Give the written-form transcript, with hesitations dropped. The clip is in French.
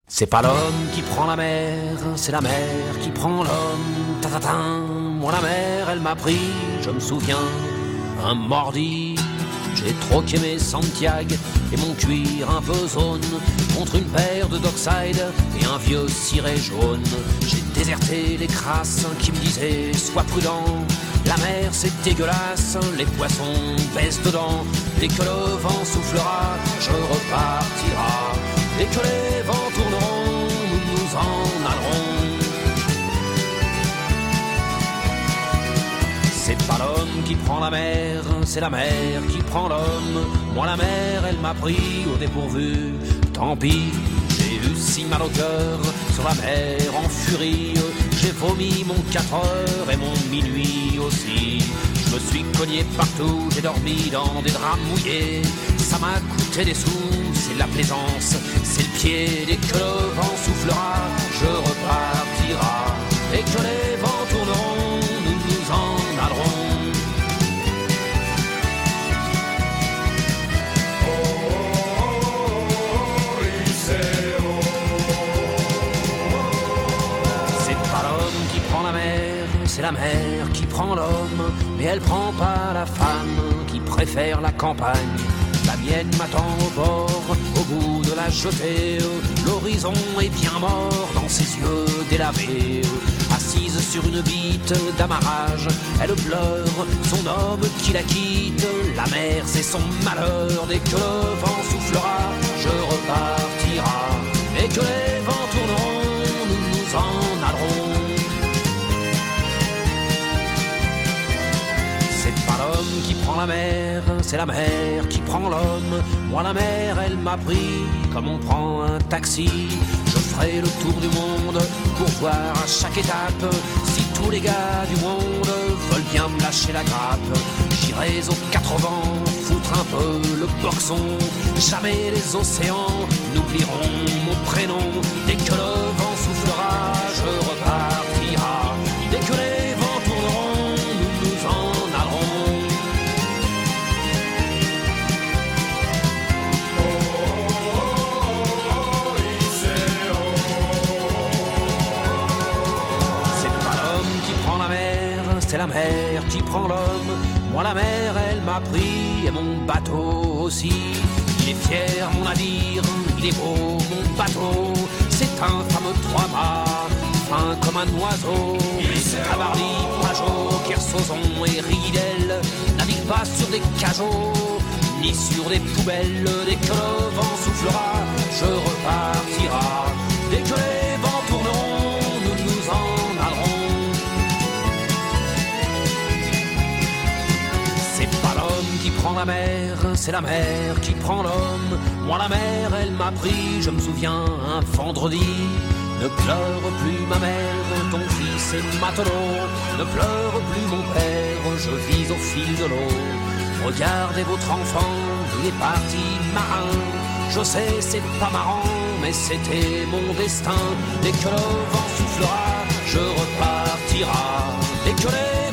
C'est pas l'homme qui prend la mer, c'est la mer qui prend l'homme. Ta-ta-ta, moi la mer, elle m'a pris, je me souviens, un mordi. J'ai troqué mes Santiago et mon cuir un peu zone contre une paire de Dockside et un vieux ciré jaune. J'ai déserté les crasses qui me disaient sois prudent, la mer c'est dégueulasse, les poissons baissent dedans. Dès que le vent soufflera, je repartira. Dès que les vents tourneront, nous nous en allerons. C'est pas l'homme qui prend la mer, c'est la mer qui prend l'homme. Moi la mer, elle m'a pris au dépourvu. Tant pis, j'ai eu si mal au cœur sur la mer en furie. J'ai vomi mon 4 heures et mon minuit aussi. Je me suis cogné partout, j'ai dormi dans des draps mouillés. Ça m'a coûté des sous, c'est la plaisance, c'est le pied. Dès que le vent soufflera, je repartira. Dès que les vents tourneront, nous nous en allerons. C'est pas l'homme qui prend la mer, c'est la mer qui prend l'homme. Mais elle prend pas la femme qui préfère la campagne. La mienne m'attend au bord, au bout de la jetée. L'horizon est bien mort dans ses yeux délavés. Assise sur une bite d'amarrage, elle pleure son homme qui la quitte. La mer c'est son malheur, dès que le vent soufflera, je repartira. Dès que les vents tourneront, nous nous en allerons. C'est pas l'homme qui prend la mer, c'est la mer qui prend l'homme. Moi la mer, elle m'a pris comme on prend un taxi. Je ferai le tour du monde pour voir à chaque étape si tous les gars du monde veulent bien me lâcher la grappe. J'irai aux 4 vents foutre un peu le boxon. Jamais les océans n'oublieront mon prénom. Dès que le vent soufflera, je repartira. Dès que les vents tourneront, nous nous en allerons. C'est la mer qui prend l'homme. Moi la mer elle m'a pris et mon bateau aussi. Il est fier mon navire, il est beau mon bateau. C'est un fameux 3-mâts, fin comme un oiseau. Cavarly, Pajot, Kersozon et Ridel naviguent pas sur des cajots ni sur des poubelles. Dès que le vent soufflera, je repartira. Dès que les vents tourneront, nous nous en allerons. Qui prend la mer, c'est la mer qui prend l'homme. Moi la mer, elle m'a pris, je me souviens, un vendredi. Ne pleure plus ma mère, ton fils est matelot. Ne pleure plus mon père, je vis au fil de l'eau. Regardez votre enfant, il est parti marin. Je sais, c'est pas marrant, mais c'était mon destin. Dès que le vent soufflera, je repartira. Dès que les